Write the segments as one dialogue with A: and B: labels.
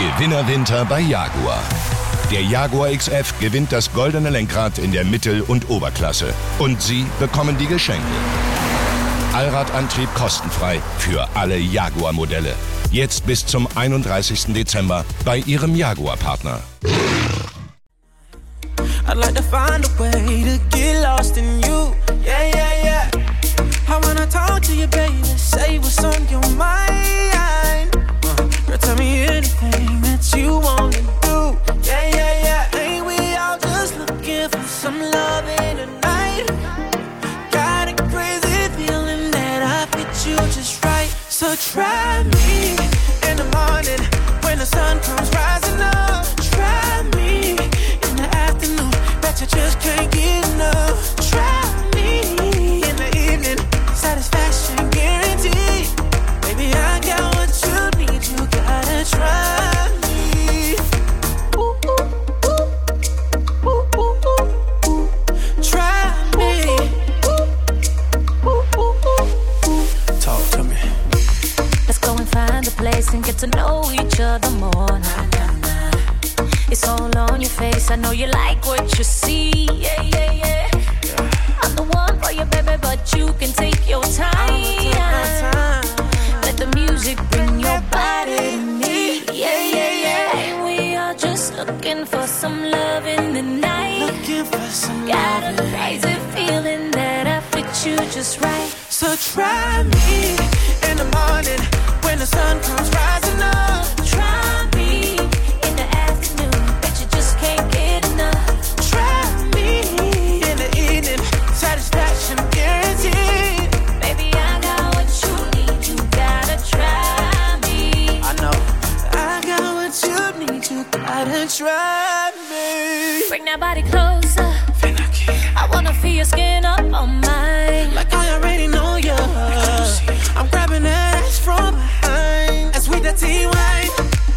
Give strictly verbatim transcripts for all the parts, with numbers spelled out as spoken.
A: Gewinnerwinter bei Jaguar. Der Jaguar X F gewinnt das goldene Lenkrad in der Mittel- und Oberklasse. Und Sie bekommen die Geschenke. Allradantrieb kostenfrei für alle Jaguar-Modelle. Jetzt bis zum einunddreißigsten Dezember bei Ihrem Jaguar-Partner.
B: I'd like to find a way to get lost in you. Yeah, yeah, yeah. I wanna talk to you, baby. Say what's on your mind. Uh, girl, tell me anything that you wanna do. Yeah, yeah, yeah. Ain't we all just looking for some love in the night? Got a crazy feeling that I fit you just right. So try me in the morning when the sun comes rising up. Try me in the afternoon, bet you just can't get enough. Try me in the evening, satisfaction guaranteed. Baby, I got what you need, you gotta try me. Ooh, ooh, ooh. Ooh, ooh, ooh, ooh. Try me. Ooh, ooh, ooh, ooh. Talk to me.
C: Let's go and find a place and get to know each other more. Nah, nah, nah. It's all on your face, I know you like what you see. Yeah, yeah, yeah, yeah. I'm the one for you, baby, but you can take your time. time. Let the music bring your body to me. Yeah, yeah, yeah. Ain't we all just looking for some love in the night?
B: Looking for some
C: Got
B: love.
C: a crazy feeling that I fit you just right.
B: So try me in the morning when the sun comes rising up.
C: Try me in the afternoon, bet you just can't get enough.
B: Try me in the evening, satisfaction guaranteed.
C: Baby, I got what you need, you gotta try me.
B: I know, I got what you need, you gotta try me.
C: Bring that body closer, I wanna feel your skin up on mine.
B: Like I already know you. I'm grabbing that ass from behind. As we dirty wine,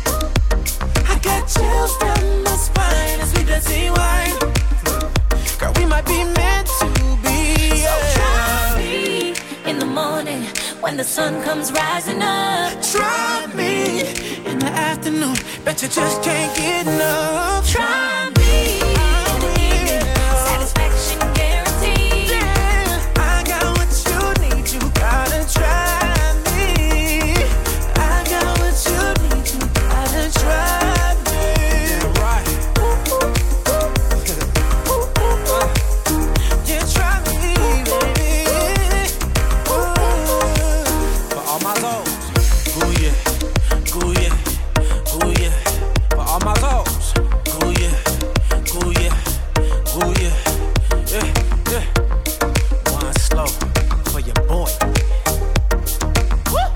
B: I got chills down my spine. As we dirty wine, girl, we might be meant to be.
C: So
B: Yeah.
C: try me in the morning when the sun comes rising up.
B: Try me in the afternoon, bet you just can't get enough.
C: Try me in the evening, satisfaction guaranteed.
B: Yeah, I got what you need, you gotta try me. I got what you need, you gotta try me. Yeah, right. Ooh, ooh, ooh. Ooh, ooh, ooh. Yeah, try me, baby. Ooh. For all my lows, ooh yeah, ooh yeah, ooh yeah. For all my lows, ooh yeah, ooh yeah, ooh yeah, yeah, yeah. One slow for your boy. Woo!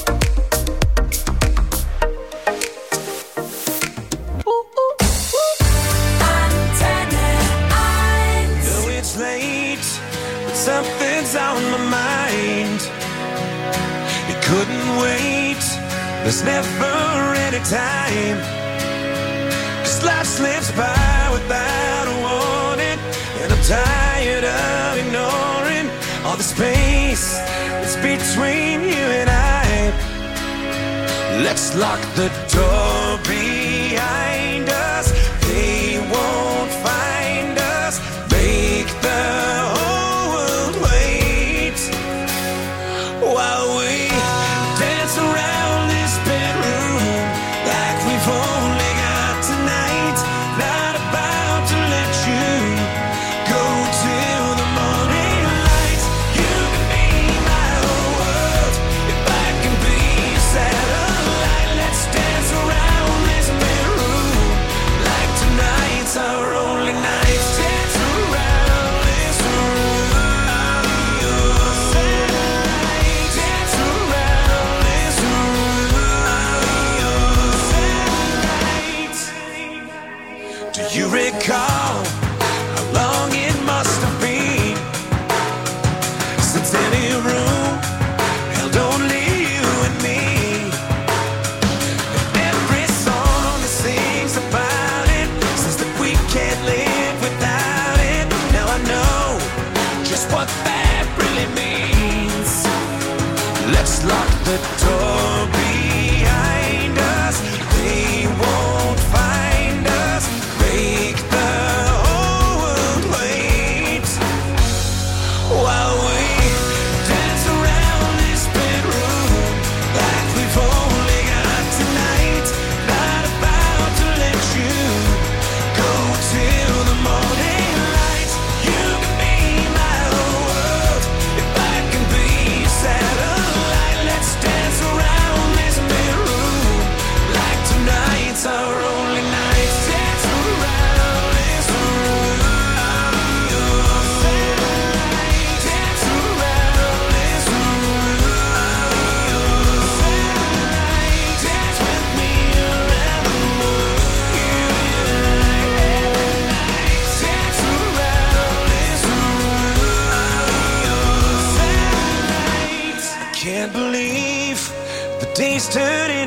B: Ooh, ooh, ooh.
C: Antenne eins.
B: Know it's late, but something's on my mind. It couldn't wait, there's never any time. 'Cause life slips by without a warning, and I'm tired of ignoring all the space that's between you and I. Let's lock the door behind us, they won't find us. Make the whole world wait while we dance around this bedroom like we've only got tonight. Not about to let you go till the morning light. You can be my whole world if I can be a satellite. Let's dance around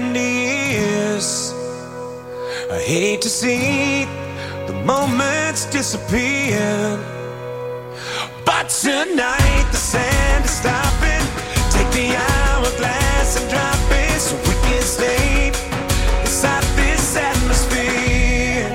B: twenty years. I hate to see the moments disappear, but tonight the sand is stopping. Take the hourglass and drop it so we can stay inside this atmosphere.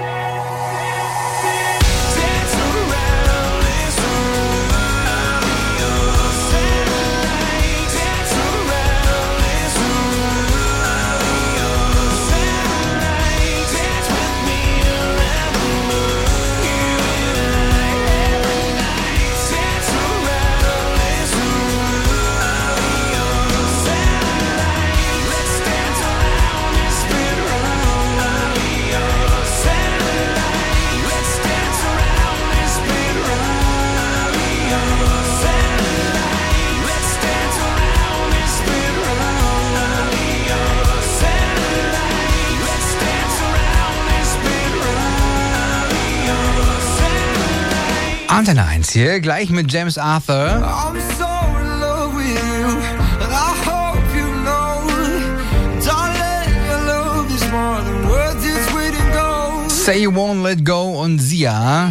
B: Dance around this room, your satellite. Dance around this room, your satellite. Dance with me around the moon, you and I every night. Dance around this room, your satellite. Let's dance around and spin around, your satellite. Let's dance around and spin around, your satellite. Let's dance around and spin around, your satellite. Let's dance around and spin around, your satellite.
D: Antenne eins hier, gleich mit James Arthur.
B: I'm so in love with you, and I hope you know, darling, your love is more than worth its weight in gold.
D: Say You Won't Let Go und Sia.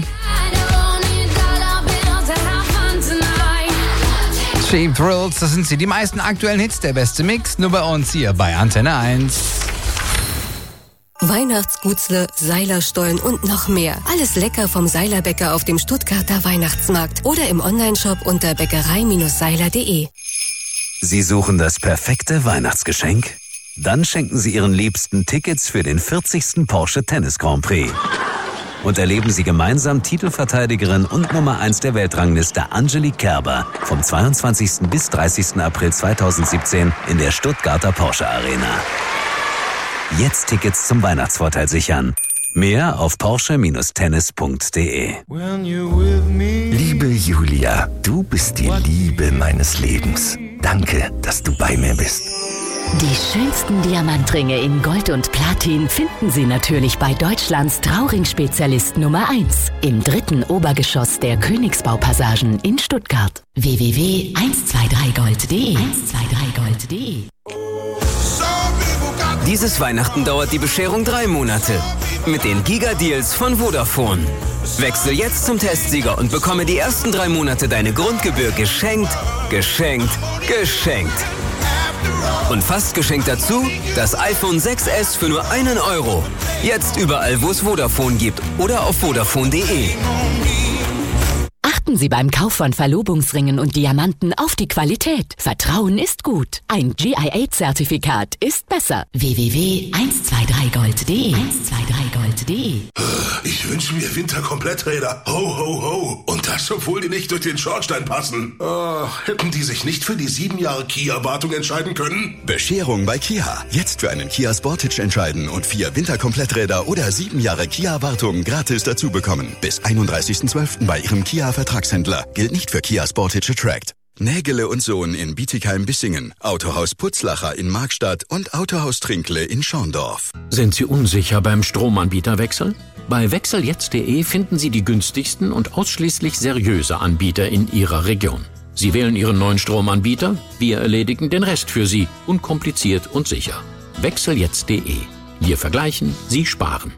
D: Cheap Thrills, das sind sie, die meisten aktuellen Hits, der beste Mix, nur bei uns hier bei Antenne eins.
E: Weihnachtsgutzle, Seilerstollen und noch mehr. Alles lecker vom Seilerbäcker auf dem Stuttgarter Weihnachtsmarkt oder im Onlineshop unter bäckerei Seiler punkt de.
F: Sie suchen das perfekte Weihnachtsgeschenk? Dann schenken Sie Ihren Liebsten Tickets für den vierzigsten Porsche Tennis Grand Prix. Und erleben Sie gemeinsam Titelverteidigerin und Nummer eins der Weltrangliste Angelique Kerber vom zweiundzwanzigsten bis dreißigsten April zweitausendsiebzehn in der Stuttgarter Porsche Arena. Jetzt Tickets zum Weihnachtsvorteil sichern. Mehr auf porsche tennis punkt de.
B: When you're with me.
G: Liebe Julia, du bist die Liebe meines Lebens. Danke, dass du bei mir bist.
H: Die schönsten Diamantringe in Gold und Platin finden Sie natürlich bei Deutschlands Trauring-Spezialist Nummer eins im dritten Obergeschoss der Königsbaupassagen in Stuttgart. w w w punkt eins zwei drei gold punkt de eins zwei drei gold punkt de.
I: Dieses Weihnachten dauert die Bescherung drei Monate. Mit den Giga-Deals von Vodafone. Wechsel jetzt zum Testsieger und bekomme die ersten drei Monate deine Grundgebühr geschenkt, geschenkt, geschenkt. Und fast geschenkt dazu das iPhone sechs S für nur einen Euro. Jetzt überall, wo es Vodafone gibt oder auf vodafone punkt de.
H: Achten Sie beim Kauf von Verlobungsringen und Diamanten auf die Qualität. Vertrauen ist gut. Ein G I A-Zertifikat ist besser. w w w punkt eins zwei drei gold punkt de eins zwei drei gold punkt de.
J: Ich wünsche mir Winterkompletträder. Ho, ho, ho. Und das, obwohl die nicht durch den Schornstein passen. Oh, hätten die sich nicht für die sieben Jahre Kia-Wartung entscheiden können?
K: Bescherung bei Kia. Jetzt für einen Kia Sportage entscheiden und vier Winterkompletträder oder sieben Jahre Kia-Wartung gratis dazu bekommen. Bis einunddreißigsten zwölften bei Ihrem Kia-Vertragshändler. Gilt nicht für Kia Sportage Attract. Nägele und Sohn in Bietigheim-Bissingen, Autohaus Putzlacher in Markstadt und Autohaus Trinkle in Schorndorf.
L: Sind Sie unsicher beim Stromanbieterwechsel? Bei wechsel jetzt punkt de finden Sie die günstigsten und ausschließlich seriöse Anbieter in Ihrer Region. Sie wählen Ihren neuen Stromanbieter, wir erledigen den Rest für Sie, unkompliziert und sicher. wechsel jetzt punkt de. Wir vergleichen, Sie sparen.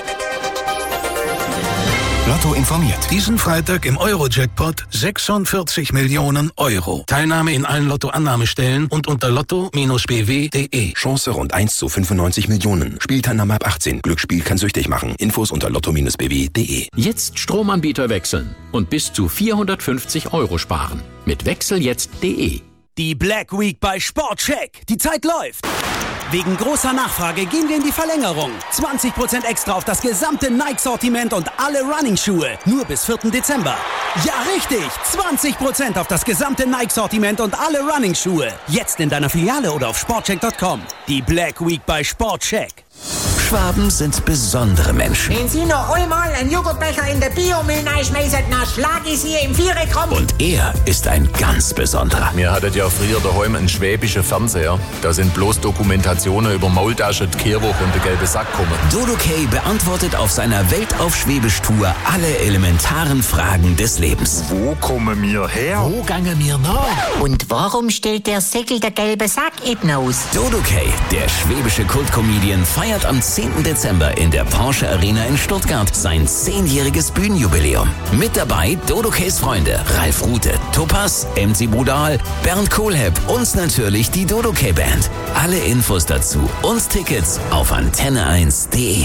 M: Lotto informiert. Diesen Freitag im Euro-Jackpot sechsundvierzig Millionen Euro. Teilnahme in allen Lotto-Annahmestellen und unter lotto Bindestrich b w punkt de.
G: Chance rund eins zu fünfundneunzig Millionen. Spielteilnahme ab achtzehn. Glücksspiel kann süchtig machen. Infos unter lotto Bindestrich b w punkt de.
L: Jetzt Stromanbieter wechseln und bis zu vierhundertfünfzig Euro sparen. Mit wechsel jetzt punkt de.
N: Die Black Week bei Sportcheck. Die Zeit läuft. Wegen großer Nachfrage gehen wir in die Verlängerung. zwanzig Prozent extra auf das gesamte Nike-Sortiment und alle Running-Schuhe. Nur bis vierten Dezember. Ja, richtig. zwanzig Prozent auf das gesamte Nike-Sortiment und alle Running-Schuhe. Jetzt in deiner Filiale oder auf sportcheck punkt com. Die Black Week bei Sportcheck.
O: Schwaben sind besondere Menschen.
P: Wenn Sie noch einmal einen Joghurtbecher in der Biomüll schmeißen, dann schlag ich Sie im Viereck-Rum.
O: Und er ist ein ganz besonderer.
Q: Wir hattet ja früher daheim einen schwäbischen Fernseher. Da sind bloß Dokumentationen über Maultasche, die Kehrwoche und den gelben Sack kommen.
O: Dodokay beantwortet auf seiner Welt auf Schwäbisch-Tour alle elementaren Fragen des Lebens.
Q: Wo kommen wir her?
P: Wo gangen wir nach? Und warum stellt der Säckel der gelbe Sack eben aus?
O: Dodokay, der schwäbische Kultcomedian, feiert am zehnten Dezember in der Porsche Arena in Stuttgart sein zehnjähriges Bühnenjubiläum. Mit dabei Dodokays Freunde Ralf Rute, Topaz, M C Budal, Bernd Kohlhepp und natürlich die Dodokay Band. Alle Infos dazu und Tickets auf antenne eins punkt de.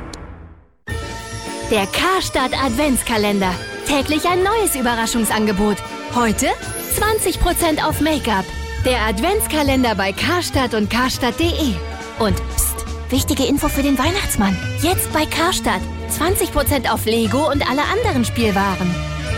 R: Der Karstadt Adventskalender. Täglich ein neues Überraschungsangebot. Heute zwanzig Prozent auf Make-up. Der Adventskalender bei Karstadt und karstadt punkt de. Und pst, wichtige Info für den Weihnachtsmann. Jetzt bei Karstadt. zwanzig Prozent auf Lego und alle anderen Spielwaren.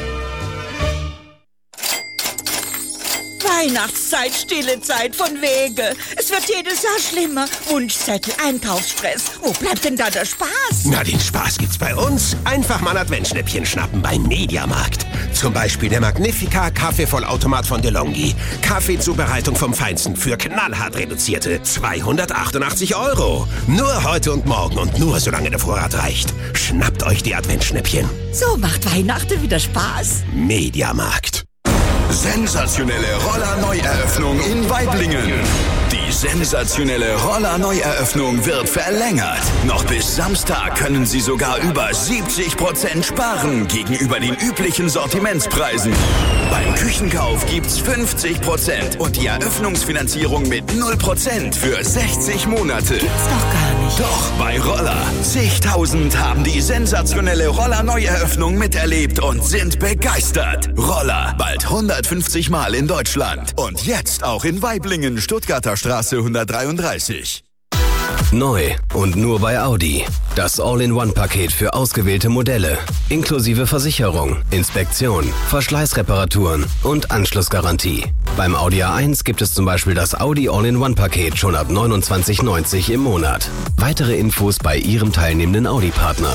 S: Weihnachtszeit, stille Zeit von Wege. Es wird jedes Jahr schlimmer. Wunschzettel, Einkaufsstress. Wo bleibt denn da der Spaß?
T: Na, den Spaß gibt's bei uns. Einfach mal Adventsschnäppchen schnappen beim Mediamarkt. Zum Beispiel der Magnifica Kaffeevollautomat von DeLonghi. Kaffeezubereitung vom Feinsten für knallhart reduzierte zweihundertachtundachtzig Euro. Nur heute und morgen und nur solange der Vorrat reicht. Schnappt euch die Adventsschnäppchen.
S: So macht Weihnachten wieder Spaß.
T: Mediamarkt.
K: Sensationelle Roller-Neueröffnung in Waiblingen. Die sensationelle Roller-Neueröffnung wird verlängert. Noch bis Samstag können Sie sogar über siebzig Prozent sparen gegenüber den üblichen Sortimentspreisen. Beim Küchenkauf gibt's fünfzig Prozent und die Eröffnungsfinanzierung mit null Prozent für sechzig Monate.
S: Gibt's doch gar nicht.
K: Doch, bei Roller. Zigtausend haben die sensationelle Roller-Neueröffnung miterlebt und sind begeistert. Roller, bald hundertfünfzig Mal in Deutschland. Und jetzt auch in Waiblingen, Stuttgarter Straße hundertdreiunddreißig.
I: Neu und nur bei Audi. Das All-in-One-Paket für ausgewählte Modelle. Inklusive Versicherung, Inspektion, Verschleißreparaturen und Anschlussgarantie. Beim Audi A eins gibt es zum Beispiel das Audi All-in-One-Paket schon ab neunundzwanzig neunzig im Monat. Weitere Infos bei Ihrem teilnehmenden Audi-Partner.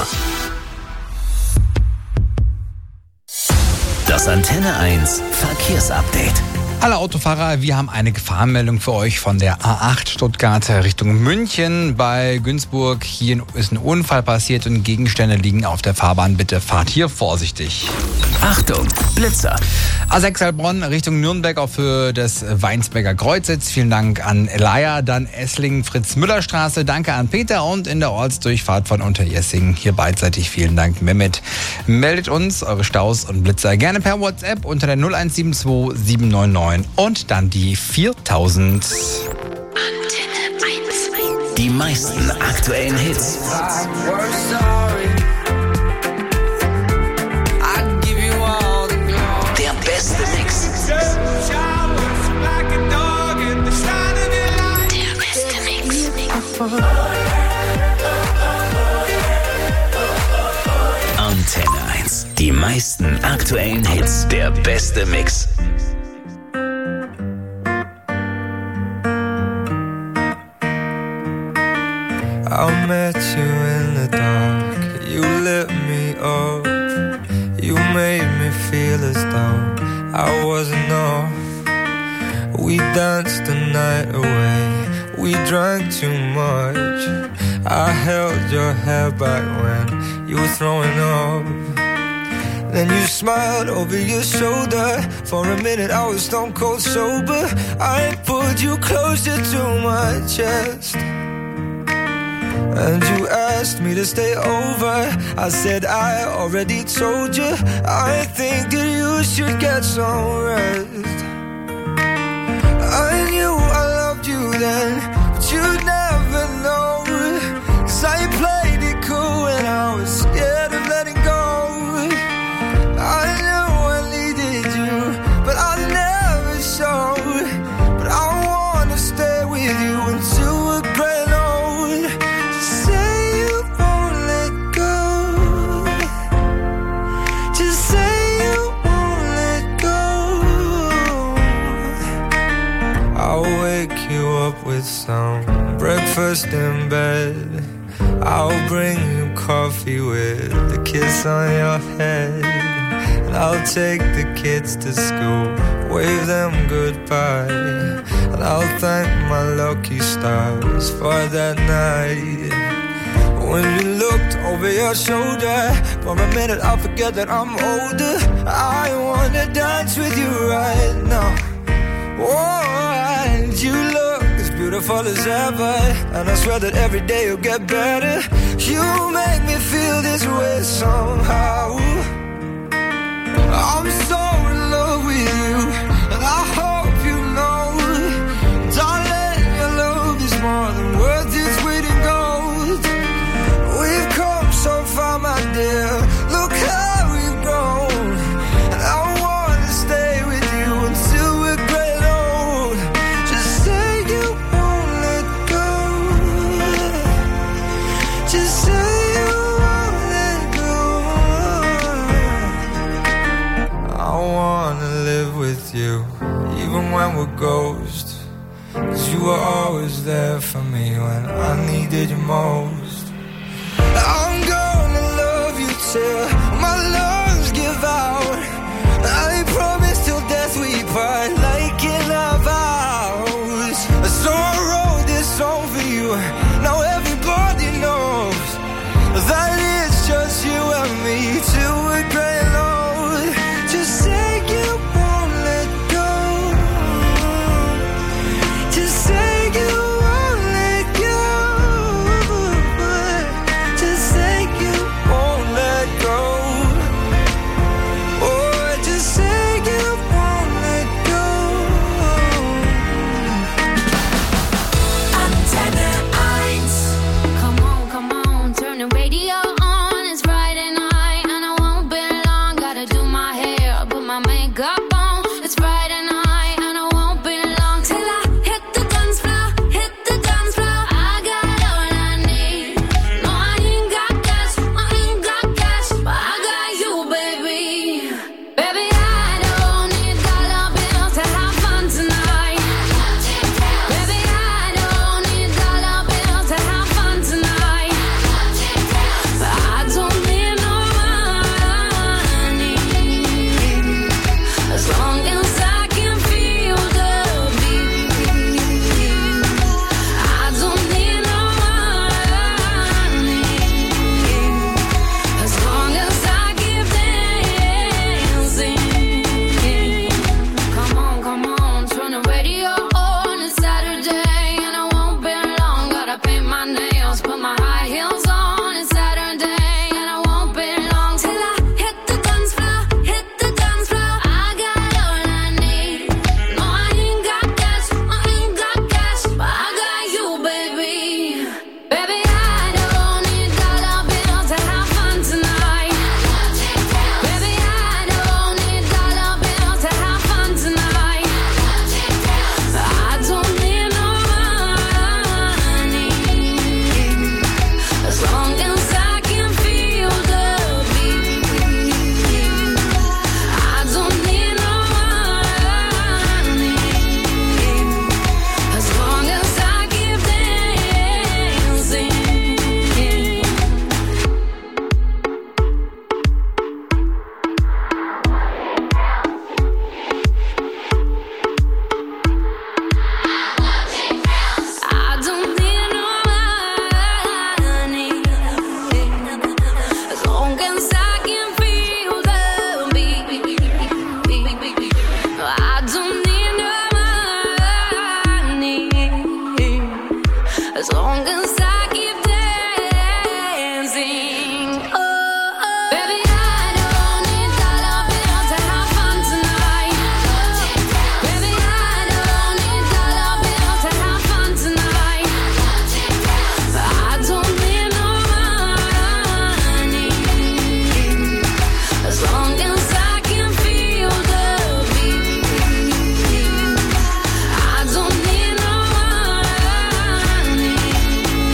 O: Das Antenne eins Verkehrsupdate.
D: Alle Autofahrer, wir haben eine Gefahrenmeldung für euch von der A acht Stuttgart Richtung München. Bei Günzburg, hier ist ein Unfall passiert und Gegenstände liegen auf der Fahrbahn. Bitte fahrt hier vorsichtig.
O: Achtung, Blitzer.
D: A sechs Heilbronn Richtung Nürnberg auf Höhe des Weinsberger Kreuzes. Vielen Dank an Elia. Dann Esslingen Fritz-Müller-Straße. Danke an Peter. Und in der Ortsdurchfahrt von Unterjessing hier beidseitig vielen Dank, Mehmet. Meldet uns eure Staus und Blitzer gerne per WhatsApp unter der null eins sieben zwei sieben neun neun und dann die viertausend.
O: Antenne eins. Die meisten aktuellen Hits. Der beste Mix. Der beste Mix. Antenne eins. Die meisten aktuellen Hits. Der beste Mix.
B: I met you in the dark, you lit me up. You made me feel as though I wasn't off. We danced the night away, we drank too much. I held your hair back when you were throwing up. Then you smiled over your shoulder. For a minute I was stone cold sober. I pulled you closer to my chest, and you asked me to stay over. I said I already told you. I think that you should get some rest. I knew I loved you then, but you'd never know. 'Cause I played it cool and I was scared of letting go. I knew I needed you, but I never showed. But I wanna stay with you until we're grown old. Say you won't let go. Just say you won't let go. I'll wake you up with some breakfast in bed.
U: I'll bring you coffee with a kiss on your head. And I'll take the kids to school, wave them goodbye. And I'll thank my lucky stars for that night. When you looked over your shoulder, for a minute I forget that I'm older. I wanna dance with you right now. Oh, and you look as beautiful as ever, and I swear that every day you'll get better. You make me feel this way somehow. I'm so in love with you, and I hope you know, darling, your love is more than worth its weight in gold. We've come so far, my dear, look how we've grown. And I wanna stay with you until we're great old. Just say you won't let go. Just say you won't let go. I wanna live with you, even when we're ghosts. Cause you were always there for me when I needed you most. I'm gonna love you till my lungs give out. I promise till death we part, like in our vows. So I wrote this song for you, now everybody knows that it's just you and me till we're gray and old. Just say you won't let go. Just say you won't let go. Just say you won't let go. Oh, just say you won't let go.
C: Antenne eins. Come on, come on, turn the radio on. It's Friday night and I won't be long. Gotta do my hair, put my makeup on. It's Friday night and I won't be long till I hit the dance floor, hit the dance floor. I got all I need. No, I ain't got cash, I ain't got cash, but I got you, baby. Baby, I don't need dollar bills to have fun tonight. Baby, I don't need dollar bills to have fun tonight. But I don't need no money, as long as I can feel the beat. I don't need no money, as long as I keep dancing. Come on, come on, turn the radio on. It's Saturday and I won't be long. Gotta paint my nails, put my high heels on. It's Saturday and I won't be long till I hit the dance floor, hit the dance floor. I got all I need. No, I ain't got cash, I ain't got cash, but I got you, baby. Baby, I don't need dollar bills to have fun tonight. Baby, I don't need dollar bills to have fun tonight. But I don't need no money, as long as I can feel the beat. I don't need no money, as long as I keep dancing. I don't need no money, as long as I can feel the beat. I don't need no money, as long as I keep